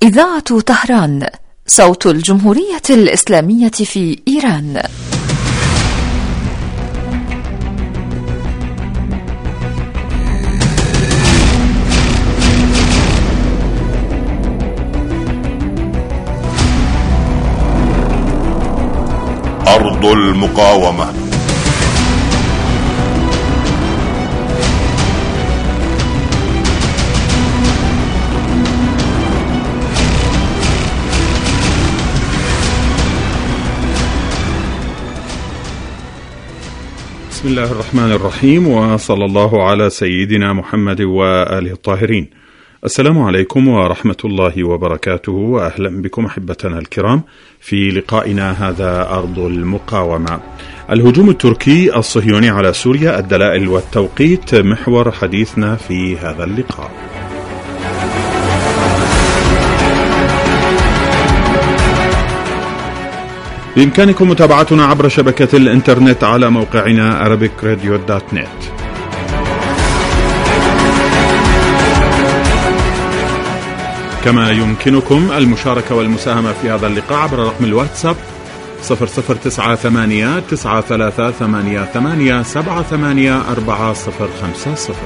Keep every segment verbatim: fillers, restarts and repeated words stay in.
إذاعة طهران، صوت الجمهورية الإسلامية في إيران. أرض المقاومة. بسم الله الرحمن الرحيم، وصلى الله على سيدنا محمد وآله الطاهرين. السلام عليكم ورحمة الله وبركاته، وأهلا بكم أحبتنا الكرام في لقائنا هذا أرض المقاومة. الهجوم التركي الصهيوني على سوريا، الدلائل والتوقيت محور حديثنا في هذا اللقاء. بإمكانكم متابعتنا عبر شبكة الإنترنت على موقعنا أرابيك راديو دوت نت. كما يمكنكم المشاركة والمساهمة في هذا اللقاء عبر رقم الواتساب صفر صفر تسعة ثمانية تسعة ثلاثة ثمانية ثمانية سبعة ثمانية أربعة صفر خمسة صفر.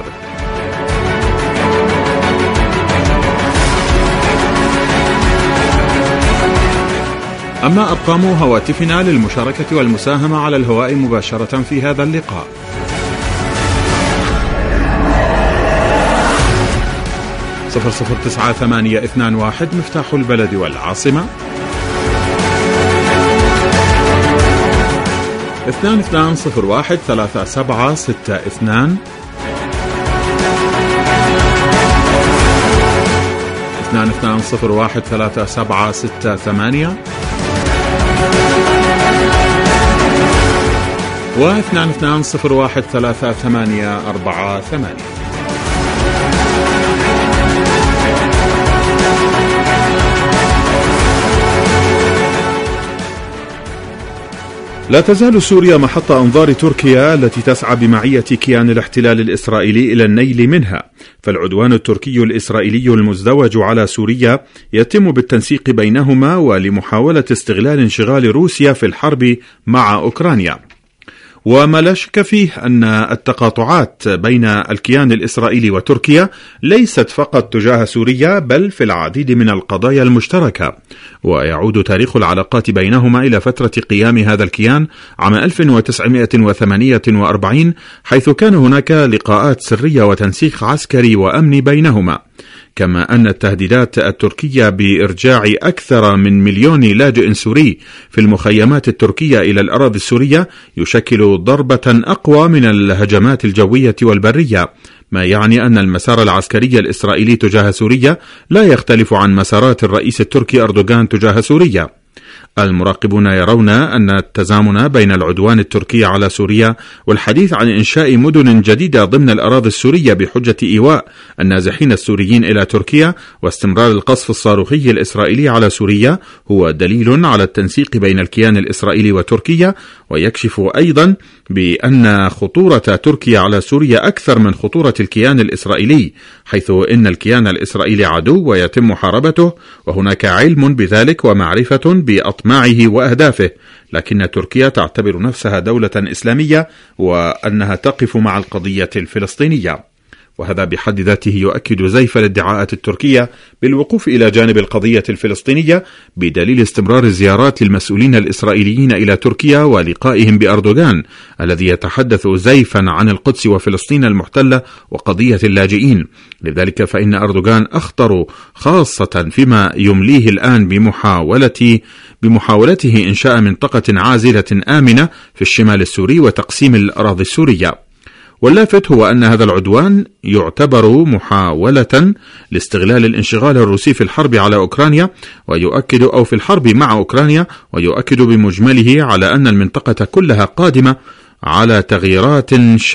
أما أرقام هواتفنا للمشاركة والمساهمة على الهواء مباشرة في هذا اللقاء: صفر صفر تسعة ثمانية اثنان واحد مفتاح البلد والعاصمة، اثنان اثنان صفر واحد ثلاثة سبعة ستة اثنان، اثنان اثنان صفر واحد ثلاثة سبعة ستة ثمانية، واثنان اثنان صفر واحد ثلاثة ثمانية أربعة ثمانية. لا تزال سوريا محط أنظار تركيا التي تسعى بمعية كيان الاحتلال الإسرائيلي إلى النيل منها، فالعدوان التركي الإسرائيلي المزدوج على سوريا يتم بالتنسيق بينهما ولمحاولة استغلال انشغال روسيا في الحرب مع أوكرانيا. وما لا شك فيه أن التقاطعات بين الكيان الإسرائيلي وتركيا ليست فقط تجاه سوريا، بل في العديد من القضايا المشتركة. ويعود تاريخ العلاقات بينهما إلى فترة قيام هذا الكيان عام ألف وتسعمائة وثمانية وأربعين، حيث كان هناك لقاءات سرية وتنسيق عسكري وأمني بينهما. كما أن التهديدات التركية بإرجاع أكثر من مليون لاجئ سوري في المخيمات التركية إلى الأراضي السورية يشكل ضربة أقوى من الهجمات الجوية والبرية، ما يعني أن المسار العسكري الإسرائيلي تجاه سوريا لا يختلف عن مسارات الرئيس التركي أردوغان تجاه سوريا. المراقبون يرون أن التزامن بين العدوان التركي على سوريا والحديث عن إنشاء مدن جديدة ضمن الأراضي السورية بحجة إيواء النازحين السوريين إلى تركيا واستمرار القصف الصاروخي الإسرائيلي على سوريا هو دليل على التنسيق بين الكيان الإسرائيلي وتركيا، ويكشف أيضا بأن خطورة تركيا على سوريا أكثر من خطورة الكيان الإسرائيلي، حيث إن الكيان الإسرائيلي عدو ويتم محاربته، وهناك علم بذلك ومعرفة بأطماعه وأهدافه، لكن تركيا تعتبر نفسها دولة إسلامية وأنها تقف مع القضية الفلسطينية. وهذا بحد ذاته يؤكد زيف الادعاءات التركية بالوقوف إلى جانب القضية الفلسطينية، بدليل استمرار الزيارات للمسؤولين الإسرائيليين إلى تركيا ولقائهم بأردوغان الذي يتحدث زيفا عن القدس وفلسطين المحتلة وقضية اللاجئين. لذلك فإن أردوغان أخطر خاصة فيما يمليه الآن بمحاولة بمحاولته إنشاء منطقة عازلة آمنة في الشمال السوري وتقسيم الأراضي السورية. واللافت هو أن هذا العدوان يعتبر محاولة لاستغلال الانشغال الروسي في الحرب على أوكرانيا، ويؤكد أو في الحرب مع أوكرانيا ويؤكد بمجمله على أن المنطقة كلها قادمة على تغييرات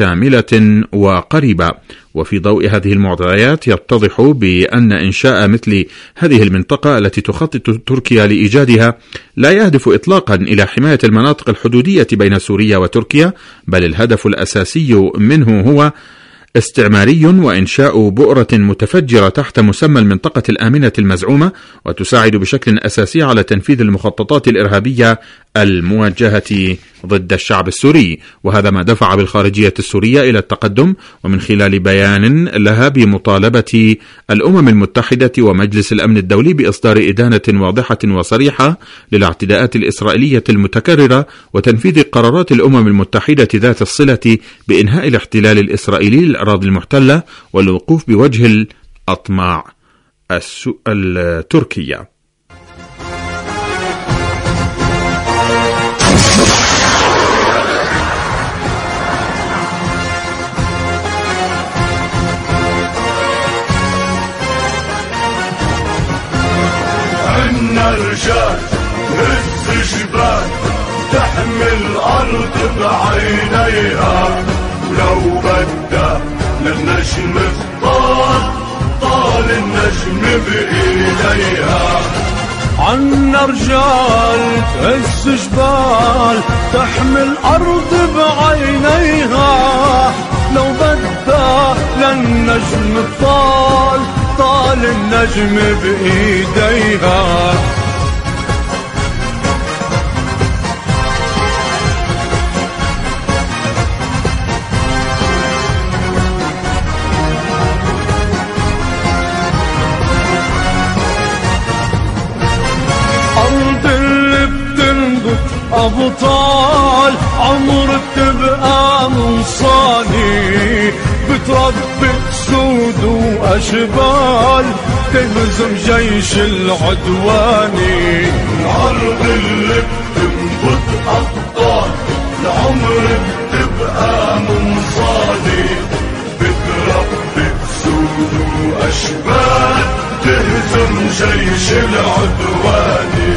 شاملة وقريبة. وفي ضوء هذه المعطيات يتضح بأن إنشاء مثل هذه المنطقة التي تخطط تركيا لإيجادها لا يهدف إطلاقا إلى حماية المناطق الحدودية بين سوريا وتركيا، بل الهدف الأساسي منه هو استعماري وإنشاء بؤرة متفجرة تحت مسمى المنطقة الآمنة المزعومة، وتساعد بشكل أساسي على تنفيذ المخططات الإرهابية الموجهة ضد الشعب السوري. وهذا ما دفع بالخارجية السورية إلى التقدم، ومن خلال بيان لها بمطالبة الأمم المتحدة ومجلس الأمن الدولي بإصدار إدانة واضحة وصريحة للاعتداءات الإسرائيلية المتكررة، وتنفيذ قرارات الأمم المتحدة ذات الصلة بإنهاء الاحتلال الإسرائيلي للأراضي المحتلة والوقوف بوجه الأطماع التركية. عنا رجال هز جبال تحمل الأرض بعينيها، ولو بدا للنجم الطال طال النجم بإيديها. عنا رجال هز جبال تحمل أرض بعينيها، لو بدا للنجم الطال طال النجم بإيديها. أرض اللي بتنبت أبطال عمر بتبقى منصاني، بتربي سود وأشبال تهزم جيش العدواني. الأرض اللي بتنبت أبطال العمر بتبقى منصاني، بتربي سود وأشبال تهزم جيش العدواني.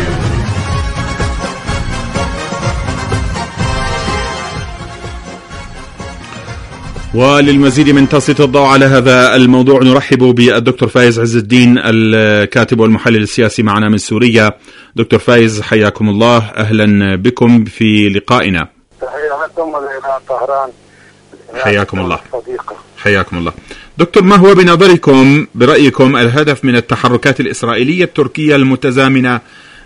وللمزيد من تسليط الضوء على هذا الموضوع نرحب بالدكتور فايز عز الدين الكاتب والمحلل السياسي معنا من سوريا. دكتور فايز حياكم الله، أهلا بكم في لقائنا. تحياتكم إلى طهران. حياكم الله حياكم الله. دكتور، ما هو بنظركم برأيكم الهدف من التحركات الإسرائيلية التركية المتزامنة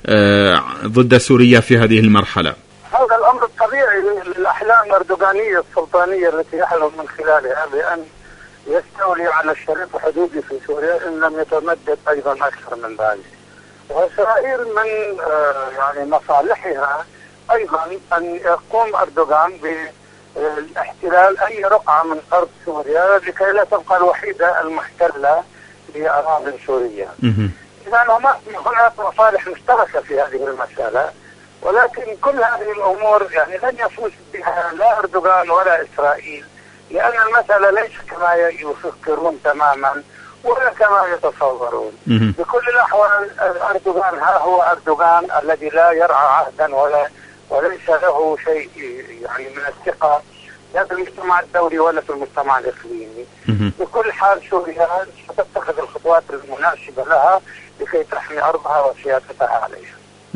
ضد سوريا في هذه المرحلة؟ هذا الأمر الطبيعي للأحلام الأردوغانية السلطانية التي يحلم من خلالها بأن يستولي على الشريط الحدودي في سوريا إن لم يتمدد أيضا أكثر من ذلك. وإسرائيل من يعني مصالحها أيضا أن يقوم أردوغان بالاحتلال أي رقعة من أرض سوريا لكي لا تبقى الوحيدة المحتلة لأراضي سوريا. إذا هناك مصالح مشتركة في هذه المسألة، ولكن كل هذه الأمور يعني لن يفوز بها لا أردوغان ولا إسرائيل، لأن المسألة ليس كما يفكرون تماما ولا كما يتصورون. بكل الأحوال أردوغان ها هو أردوغان الذي لا يرعى عهدا ولا وليس له شيء يعني من الثقة لا في المجتمع الدولي ولا في المجتمع الإقليمي. بكل حال سوريا ستتخذ الخطوات المناسبة لها لكي تحمي أرضها وسيادتها عليها.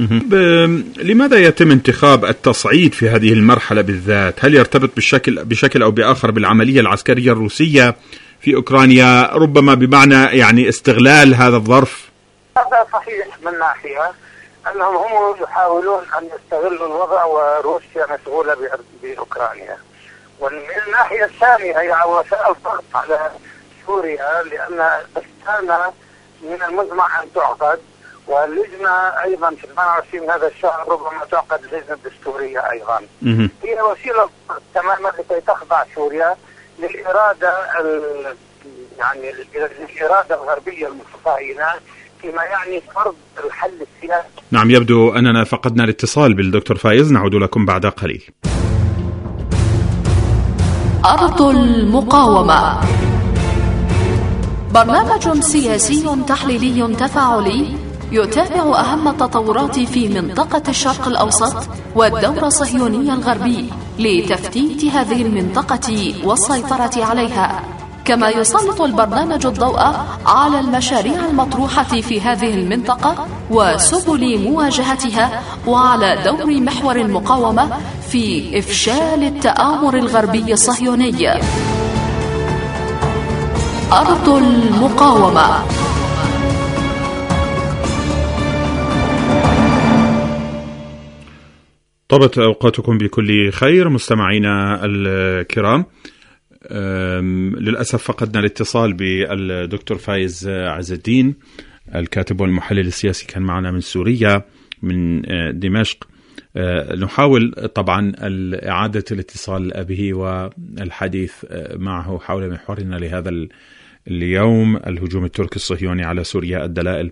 لماذا يتم انتخاب التصعيد في هذه المرحلة بالذات؟ هل يرتبط بشكل بشكل أو بآخر بالعملية العسكرية الروسية في أوكرانيا، ربما بمعنى يعني استغلال هذا الظرف؟ هذا صحيح من ناحية أنهم هم يحاولون أن يستغلوا الوضع وروسيا مشغولة بأوكرانيا، ومن الناحية الثانية هي وسائل ضغط على سوريا، لأن أستانا من المزمع أن تعقد، واللجنة أيضا في ثمانية وعشرين هذا الشهر ربما تعقد اللجنة الدستورية أيضا. هي وسيلة تماما لكي تخضع سوريا للإرادة يعني الإرادة الغربية المتطاينة فيما يعني فرض الحل السياسي. نعم، يبدو أننا فقدنا الاتصال بالدكتور فايز، نعود لكم بعد قليل. أرض المقاومة، برنامج سياسي تحليلي تفاعلي يتابع أهم التطورات في منطقة الشرق الأوسط والدور الصهيوني الغربي لتفتيت هذه المنطقة والسيطرة عليها، كما يسلط البرنامج الضوء على المشاريع المطروحة في هذه المنطقة وسبل مواجهتها، وعلى دور محور المقاومة في إفشال التآمر الغربي الصهيوني. أرض المقاومة. طابت أوقاتكم بكل خير مستمعينا الكرام. للأسف فقدنا الاتصال بالدكتور فايز عز الدين الكاتب والمحلل السياسي، كان معنا من سوريا من دمشق. نحاول طبعا إعادة الاتصال به والحديث معه حول محورنا لهذا اليوم، الهجوم التركي الصهيوني على سوريا، الدلائل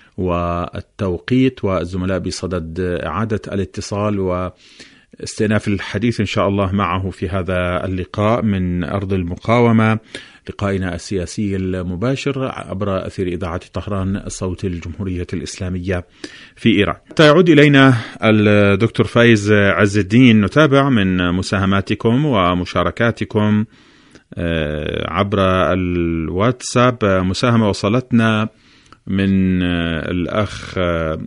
والتوقيت، والزملاء بصدد إعادة الاتصال واستئناف الحديث إن شاء الله معه في هذا اللقاء من أرض المقاومة، لقائنا السياسي المباشر عبر أثير إذاعة طهران صوت الجمهورية الإسلامية في إيران. حتى يعود إلينا الدكتور فايز عز الدين، نتابع من مساهماتكم ومشاركاتكم عبر الواتساب. مساهمة وصلتنا من الأخ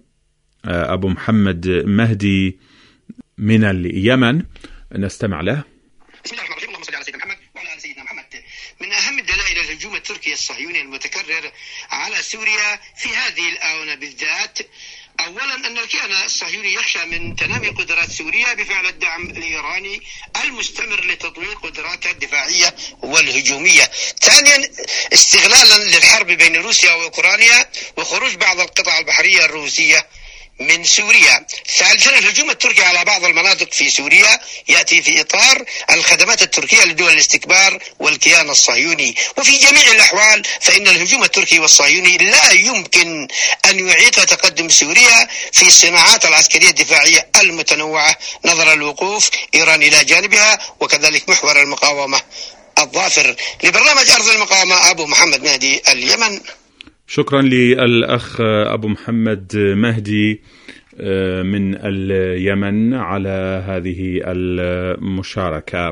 أبو محمد مهدي من اليمن، نستمع له. بسم الله الرحمن الرحيم، اللهم صل على سيدنا محمد وعلى آل سيدنا محمد. من أهم الدلائل الهجوم التركي الصهيوني المتكرر على سوريا في هذه الآونة بالذات، أولا أن الكيان الصهيوني يخشى من تنامي قدرات سوريا بفعل الدعم الإيراني المستمر لتطوير قدراتها الدفاعية والهجومية. ثانيا استغلالا للحرب بين روسيا وأوكرانيا وخروج بعض القطع البحرية الروسية من سوريا. ثالثا الهجوم التركي على بعض المناطق في سوريا يأتي في إطار الخدمات التركية لدول الاستكبار والكيان الصهيوني. وفي جميع الأحوال فإن الهجوم التركي والصهيوني لا يمكن أن يعيق تقدم سوريا في الصناعات العسكرية الدفاعية المتنوعة نظرا لوقوف إيران إلى جانبها، وكذلك محور المقاومة الظافر. لبرنامج أرض المقاومة أبو محمد مهدي، اليمن. شكرا للأخ أبو محمد مهدي من اليمن على هذه المشاركة.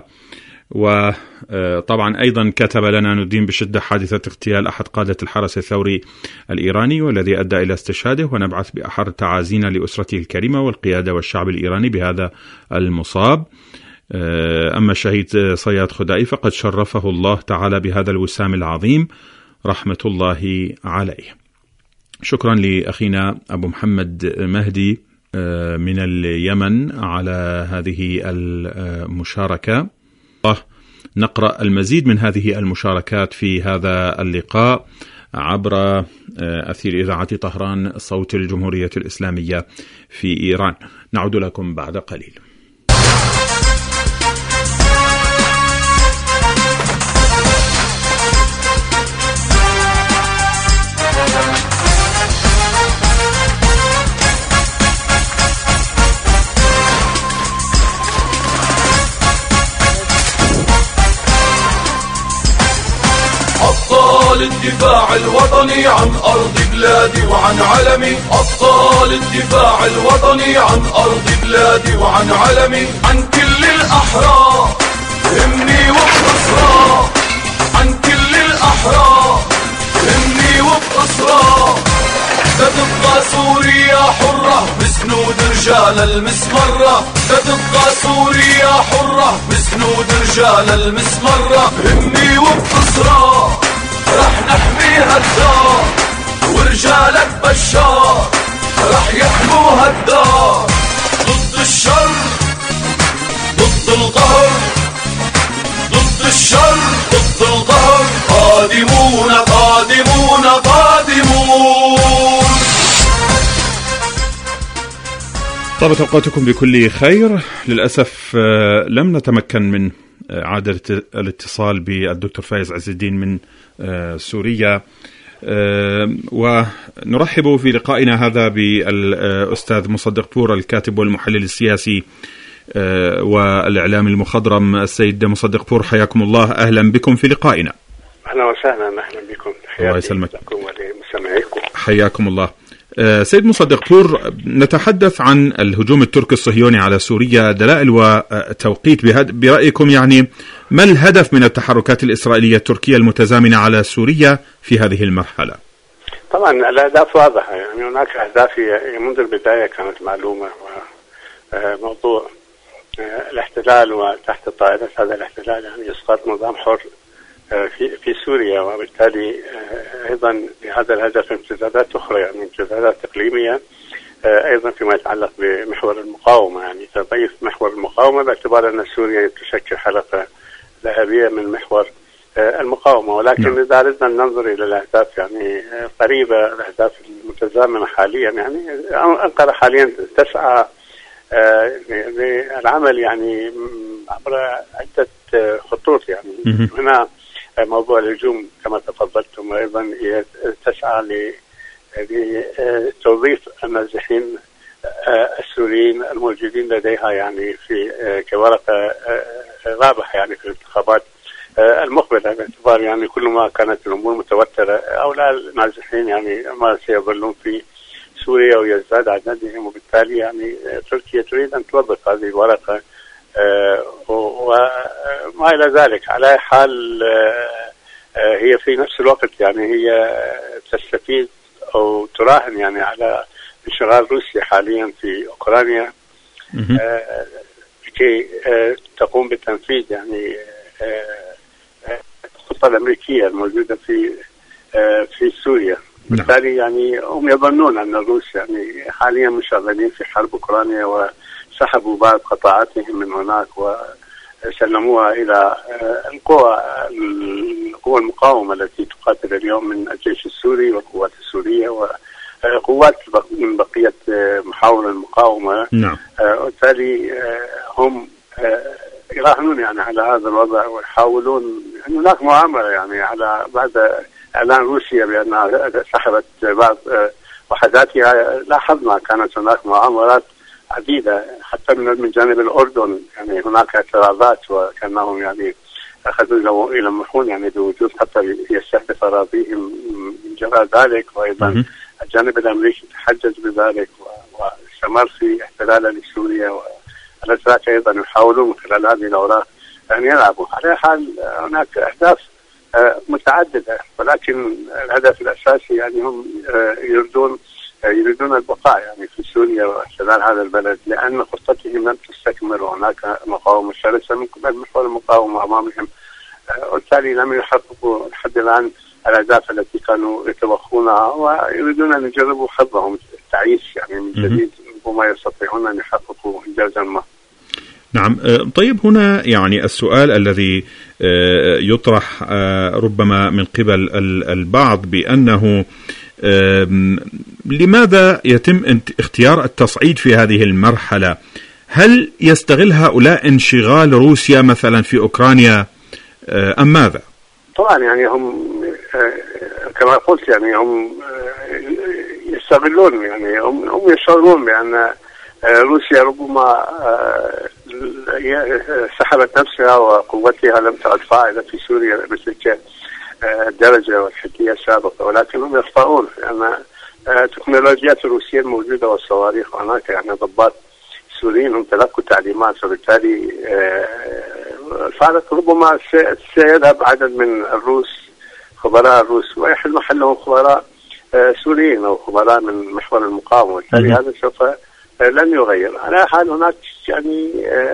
وطبعا أيضا كتب لنا ندين بشدة حادثة اغتيال أحد قادة الحرس الثوري الإيراني والذي أدى إلى استشهاده، ونبعث بأحر تعازينا لأسرته الكريمة والقيادة والشعب الإيراني بهذا المصاب. أما الشهيد صياد خدائي فقد شرفه الله تعالى بهذا الوسام العظيم، رحمة الله عليه. شكرا لأخينا أبو محمد مهدي من اليمن على هذه المشاركة. نقرأ المزيد من هذه المشاركات في هذا اللقاء عبر أثير إذاعة طهران صوت الجمهورية الإسلامية في إيران. نعود لكم بعد قليل. الدفاع الوطني عن أرض بلادي وعن علمي، أبطال الدفاع الوطني عن أرض بلادي وعن علمي، عن كل الأحرار همني وبأسرار، عن كل الأحرار همني وبأسرار، تتبقى سوريا حرة بسنود رجال المسمرة، تتبقى سوريا حرة بسنود رجال المسمرة، همني وبأسرار رح نحميها الدار ورجالك بشار رح يحموها الدار، ضد الشر ضد القهر، ضد الشر ضد القهر، قادمون قادمون قادمون. طابت أوقاتكم بكل خير. للأسف لم نتمكن من إعادة الاتصال بالدكتور فايز عز الدين من سوريا، ونرحب في لقائنا هذا بالأستاذ مصدق بور الكاتب والمحلل السياسي والإعلام المخضرم. السيد مصدق بور، حياكم الله، أهلا بكم في لقائنا. أهلا وسهلا، أهلا بكم. الله يسلمك. ولمستمعيكم. حياكم الله. سيد مصدق بور، نتحدث عن الهجوم التركي الصهيوني على سوريا، دلائل وتوقيت. برأيكم يعني ما الهدف من التحركات الإسرائيلية التركية المتزامنة على سوريا في هذه المرحلة؟ طبعا الأهداف واضحة، يعني هناك أهداف منذ البداية كانت معلومة، وموضوع الاحتلال وتحت طائلة هذا الاحتلال يعني إسقاط نظام حر في في سوريا، وبالتالي ايضا لهذا الهدف امتدادات اخرى، يعني امتدادات اقليميه ايضا فيما يتعلق بمحور المقاومه، يعني تضيف محور المقاومه باعتبار ان سوريا تشكل حلقه ذهبيه من محور المقاومه. ولكن اذا اردنا ان ننظر الى الاهداف يعني قريبه، الاهداف المتزامنه حاليا، يعني انقره حاليا تسعى للعمل يعني عبر عده خطوط. يعني هنا موضوع الهجوم كما تفضلتم، ايضا هي تسعى لتوظيف النازحين السوريين الموجودين لديها يعني في كورقه رابحه يعني في الانتخابات المقبله، باعتبار يعني كل ما كانت الامور متوتره هؤلاء النازحين يعني ما سيظلون في سوريا ويزداد عددهم، وبالتالي يعني تركيا تريد ان توظف هذه الورقه وما الى ذلك. على حال هي في نفس الوقت يعني هي تستفيد او تراهن يعني على انشغال روسيا حاليا في اوكرانيا لكي تقوم بتنفيذ يعني الخطه الامريكيه الموجوده في في سوريا. بالتالي يعني هم يظنون ان الروس يعني حاليا مشغلين في حرب اوكرانيا وسحبوا بعض قطاعاتهم من هناك وسلموها الى القوى القوى المقاومه التي تقاتل اليوم من الجيش السوري والقوات السوريه وقوات من بقيه محاور المقاومه. نعم. وبالتالي هم يراهنون يعني على هذا الوضع ويحاولون ان هناك مؤامره يعني على بعد اعلان روسيا بانها سحبت بعض وحداتها. لاحظنا كانت هناك مؤامرات عديده حتى من جانب الاردن، يعني هناك اعتراضات وكانهم يعني اخذوا يلمحون يعني بوجود حتى يستهدف اراضيهم من جراء ذلك، وايضا الجانب الامريكي تحجج بذلك واستمر في احتلاله لسوريا، وعلى ذلك ايضا يحاولون من خلال هذه الاوراق ان يلعبوا. على حال هناك اهداف متعدده، ولكن الهدف الاساسي يعني هم يريدون يريدون البقاء يعني في سوريا واحتلال هذا البلد، لان خطتهم لم تستكمل وهناك مقاومه شرسه من قبل محور المقاومه امامهم، وبالتالي لم يحققوا لحد الان الاهداف التي كانوا يتوخونها، ويريدون ان يجربوا حظهم التعيش يعني من جديد وما يستطيعون ان يحققوا انجازا ما. نعم. طيب هنا يعني السؤال الذي يطرح ربما من قبل البعض بأنه لماذا يتم اختيار التصعيد في هذه المرحلة؟ هل يستغل هؤلاء انشغال روسيا مثلا في أوكرانيا أم ماذا؟ طبعا يعني هم كما قلت يعني هم يستغلون، يعني هم هم يشعرون بأن روسيا ربما سحبت نفسها وقوتها لم تعد فاعلة في سوريا بتلك الدرجة والحدية السابقة، ولكنهم يخطئون لأن التكنولوجيات الروسية الموجودة والصواريخ هناك يعني ضباط سوريين هم تلقوا تعليمات، وبالتالي الفارق ربما سيذهب عدد من الروس خبراء الروس ويحل محلهم خبراء سوريين أو خبراء من محور المقاومة، وبالتالي هذا سوف لن يغير. على حال هناك يعني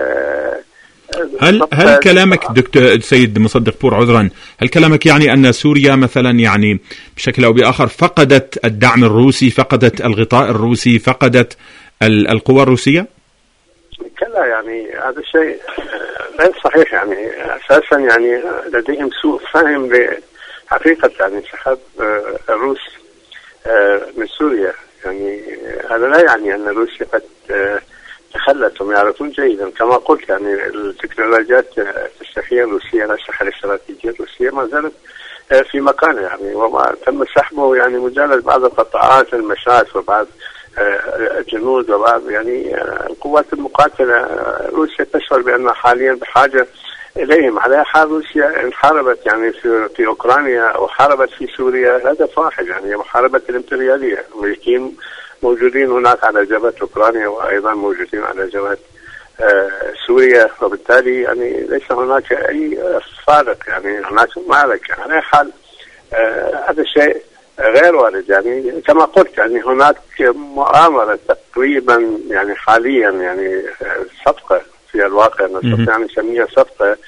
هل هل كلامك دكتور سيد مصدق بور عذرا هل كلامك يعني أن سوريا مثلا يعني بشكل أو بآخر فقدت الدعم الروسي، فقدت الغطاء الروسي، فقدت القوى الروسية؟ كلا، يعني هذا الشيء غير صحيح. يعني أساسا يعني لديهم سوء فهم بحقيقة يعني سحب الروس من سوريا. يعني هذا لا يعني أن روسيا قد تخلت، هم يعرفون جيدا كما قلت يعني التكنولوجيات التسليحية الروسية الأسلحة الاستراتيجية الروسية ما زالت في مكانها، يعني وما تم سحبه يعني مجرد بعض القطاعات المشاة وبعض الجنود وبعض يعني القوات المقاتلة. روسيا تشعر بأنها حاليا بحاجة إليهم. على حال روسيا انحاربت يعني في في أوكرانيا أو حاربت في سوريا هدف واحد، يعني محاربة الإمبريالية. الأمريكيين موجودين هناك على جبهة أوكرانيا وأيضا موجودين على جبهة آه سوريا، وبالتالي يعني ليس هناك أي فارق، يعني هناك معركة. على حال آه هذا الشيء غير وارد. يعني كما قلت يعني هناك مؤامرة تقريبا يعني حاليا يعني صفقة في الواقع نستطيع أن نسميها صفقة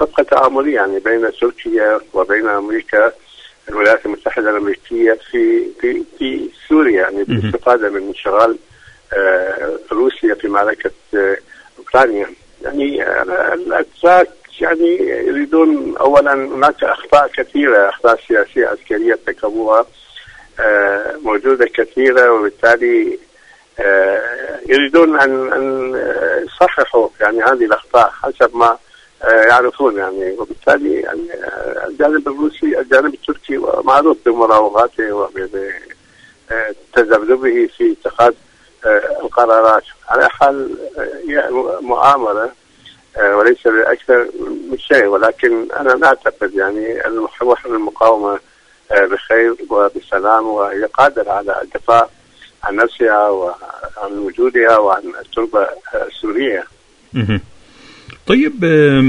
صفقة تآمرية يعني بين تركيا وبين أمريكا الولايات المتحدة الأمريكية في في في سوريا، يعني بالاستفادة من انشغال روسيا في معركة أوكرانيا. يعني الأتراك يعني يريدون أولا، هناك أخطاء كثيرة، أخطاء سياسية عسكرية ارتكبوها موجودة كثيرة، وبالتالي يريدون أن أن يصححوا يعني هذه الأخطاء حسب ما يعرفون يعني. وبالتالي يعني الجانب الروسي الجانب التركي معروف بمراوغاته وبتذبذبه في اتخاذ القرارات. على حال هي مؤامرة وليس بأكثر من شيء، ولكن أنا لا أعتقد يعني المحور المقاومة بخير وبسلام، وهي قادرة على الدفاع عن نفسها وعن وجودها وعن التربة السورية. طيب،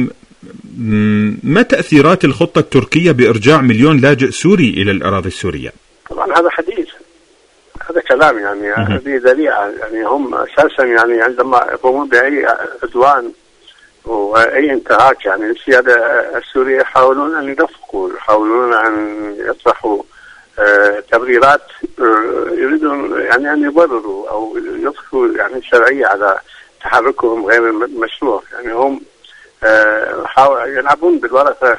ما تأثيرات الخطة التركية بإرجاع مليون لاجئ سوري إلى الأراضي السورية؟ طبعا هذا حديث، هذا كلام يعني، هذه ذريعة يعني. هم أساسا يعني عندما يقومون بأي عدوان وأي انتهاك يعني للسيادة السورية يحاولون أن يدفقوا، يحاولون أن يطرحوا تبريرات، يريدون يعني أن يبرروا أو يضفوا يعني شرعية على تحركهم غير المشروع. يعني هم يلعبون بالورقة،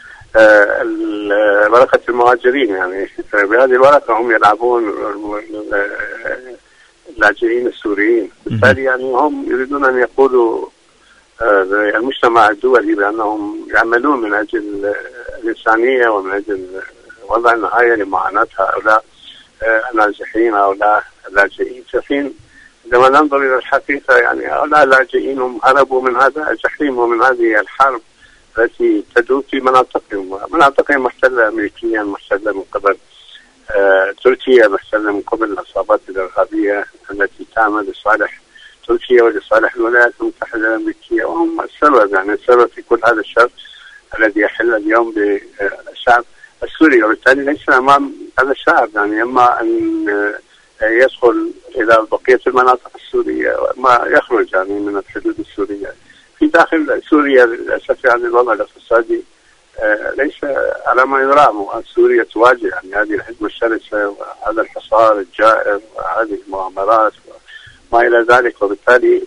ورقة المهاجرين يعني. بهذه الورقة هم يلعبون اللاجئين السوريين. بالتالي يعني هم يريدون أن يقولوا المجتمع الدولي بأنهم يعملون من أجل الإنسانية ومن أجل وضع النهاية لمعاناة هؤلاء النازحين، هؤلاء اللاجئين. في حين عندما ننظر إلى الحقيقة يعني هؤلاء اللاجئين هم هربوا من هذا الجحيم ومن هذه الحرب التي تدور في مناطقهم، مناطقهم محتلة أمريكيا، محتلة من قبل آه تركيا، محتلة من قبل العصابات الإرهابية التي تعمل لصالح تركيا ولصالح الولايات المتحدة الأمريكية، وهم السبب يعني السبب في كل هذا الشر الذي يحل اليوم بالشعب السوري. وبالتالي ليس أمام هذا الشعب يعني إما أن يدخل إلى بقية المناطق السورية وما يخرج يعني من الحدود السورية. في داخل سوريا للأسف يعني الوضع الاقتصادي ليس على ما يرام، سوريا تواجه يعني هذه الهجمة الشرسة وهذا الحصار الجائر وهذه المؤامرات وما إلى ذلك. وبالتالي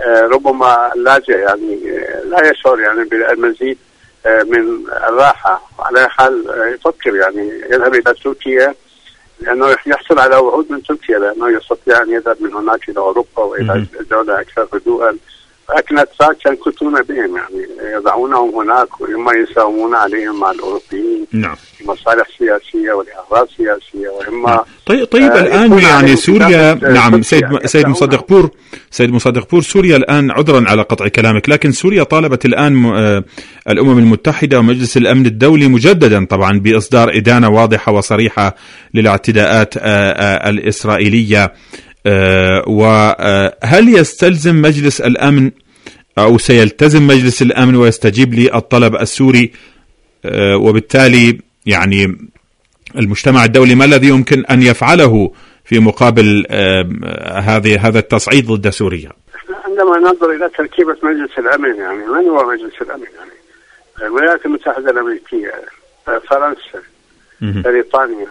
ربما اللاجئ يعني لا يشعر يعني بالمزيد من الراحة. على حال يفكر يعني يذهب إلى تركيا لأنه يحصل على وعود من تركيا لأنه يستطيع أن يذهب من هناك إلى أوروبا وإلى دولة أكثر هدوءا. لكن الأتراك ينكتون بهم يعني يضعونهم هناك وإما يساومون عليهم مع الأوروبيين نعم لمصالح سياسية ولأغراض سياسية وإما طيب, طيب آه الآن يعني سوريا نعم سيد سيد مصدق بور سيد مصدق بور سوريا الآن عذرا على قطع كلامك، لكن سوريا طالبت الآن آه الأمم المتحدة ومجلس الأمن الدولي مجددا طبعا بإصدار إدانة واضحة وصريحة للاعتداءات آه آه الإسرائيلية. أه وهل يستلزم مجلس الأمن أو سيلتزم مجلس الأمن ويستجيب للطلب السوري؟ أه وبالتالي يعني المجتمع الدولي ما الذي يمكن أن يفعله في مقابل أه هذه هذا التصعيد ضد سوريا؟ عندما ننظر إلى تركيبة مجلس الأمن يعني من هو مجلس الأمن؟ يعني الولايات المتحدة الأمريكية، فرنسا، بريطانيا،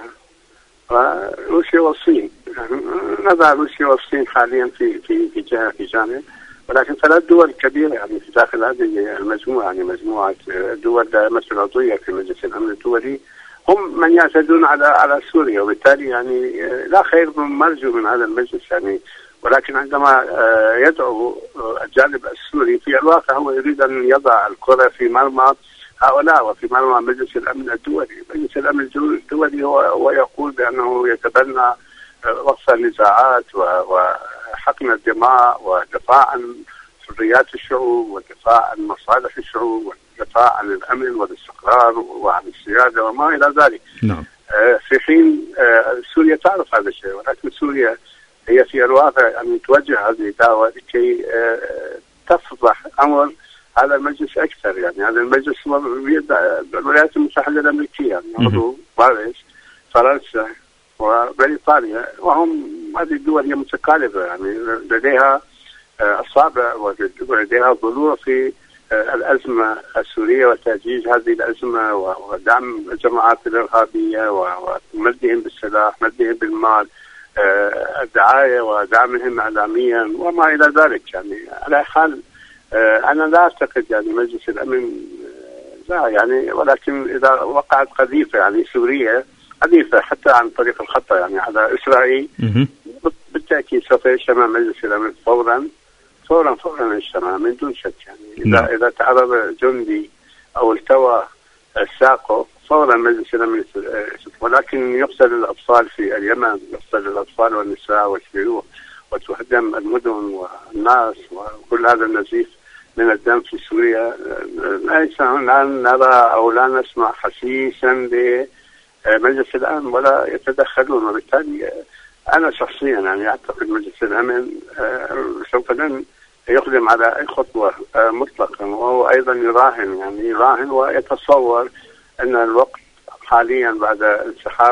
روسيا والصين. نضع روسيا والصين حاليا في في في جهة في جانب، ولكن ثلاث دول كبيرة يعني في داخل هذه المجموعة يعني مجموعة دول دائمة العضوية في مجلس الأمن الدولي هم من يعتدون على على سوريا. وبالتالي يعني لا خير مرجو من هذا المجلس يعني. ولكن عندما يدعو الجانب السوري في الواقع هو يريد أن يضع الكرة في مرمى هؤلاء وفي مرمى مجلس الأمن الدولي. مجلس الأمن الدولي هو, هو يقول بأنه يتبنى وقف النزاعات وحقن الدماء ودفاع عن حريات الشعوب والدفاع عن مصالح الشعوب والدفاع عن الأمن والاستقرار وعن السيادة وما إلى ذلك. نعم. في حين سوريا تعرف هذا الشيء، ولكن سوريا هي في الواقع أن توجه هذه الدعوة لكي تفضح أمر هذا المجلس أكثر. يعني هذا المجلس الولايات المتحدة الأمريكية يعني عضو باريس، فرنسا وبريطانيا، وهم هذه الدول هي متقاربة يعني لديها أصابع ولديها ضلوع في الأزمة السورية وتأجيج هذه الأزمة ودعم الجماعات الإرهابية ومدهم بالسلاح، مدهم بالمال، الدعاية ودعمهم إعلاميا وما إلى ذلك. يعني على حال أنا لا أعتقد يعني مجلس الأمن لا يعني، ولكن إذا وقعت قذيفة يعني سورية قذيفة حتى عن طريق الخطة يعني على إسرائيل بالتأكيد سوف يجتمع مجلس الأمن فورا فورا فورا يجتمع من دون شك. يعني إذا م. إذا تعرض جندي أو التوى ساقه فورا مجلس الأمن، ولكن يقتل الأطفال في اليمن، يقتل الأطفال والنساء والشيوخ وتهدم المدن والناس وكل هذا النزيف من الدم في سوريا. ليس لا نرى أو لا نسمع حسيسا لمجلس الأمن ولا يتدخلون، وبالتالي أنا شخصيا يعني أعتقد مجلس الأمن سوف لن يقدم على أي خطوة مطلقا، وهو أيضا يراهن يعني يراهن ويتصور أن الوقت حاليا بعد انسحاب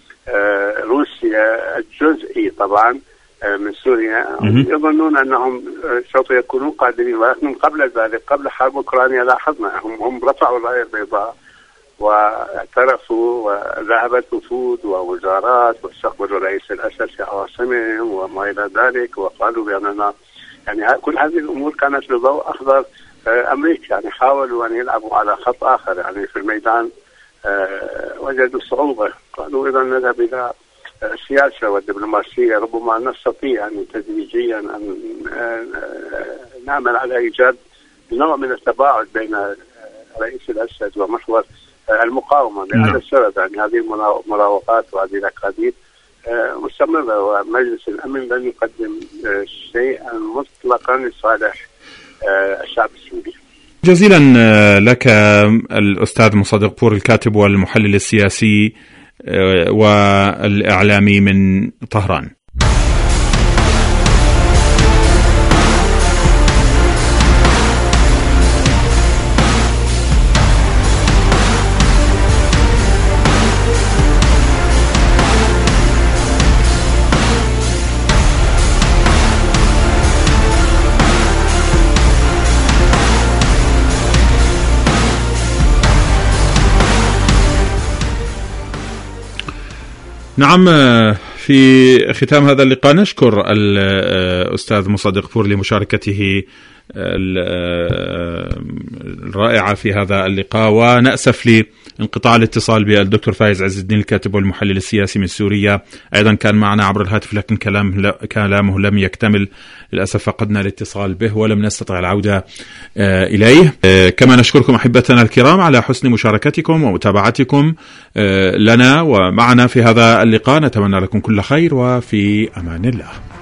روسيا الجزئي طبعا من سوريا يظنون أنهم سوف يكونون قادرين، ولكن قبل ذلك قبل حرب أوكرانيا لاحظنا هم هم رفعوا الراية البيضاء واعترفوا وذهبت وفود ووزارات واستقبلوا رئيس الأسد في عواصمهم وما إلى ذلك، وقالوا بأننا يعني كل هذه الأمور كانت لضوء أخضر أمريكا. يعني حاولوا أن يلعبوا على خط آخر يعني في الميدان، وجدوا صعوبة، قالوا إذا نذهب إلى السياسة والدبلوماسية ربما نستطيع يعني تدريجيا أن نعمل على إيجاد نوع من التباعد بين رئيس الأسد ومحور المقاومة. لهذا السبب يعني هذه المراوغات وهذه الأكاذيب مستمرة، ومجلس الأمن لن يقدم شيئا مطلقا لصالح الشعب السوري. جزيلا لك الأستاذ مصدق بور، الكاتب والمحلل السياسي والإعلامي من طهران. نعم، في ختام هذا اللقاء نشكر الأستاذ مصدق بور لمشاركته الرائعة في هذا اللقاء، ونأسف لانقطاع الاتصال بالدكتور فايز عز الدين الكاتب والمحلل السياسي من سوريا، أيضا كان معنا عبر الهاتف لكن كلام كلامه لم يكتمل للأسف، فقدنا الاتصال به ولم نستطع العودة إليه. كما نشكركم أحبتنا الكرام على حسن مشاركتكم ومتابعتكم لنا ومعنا في هذا اللقاء، نتمنى لكم كل خير وفي أمان الله.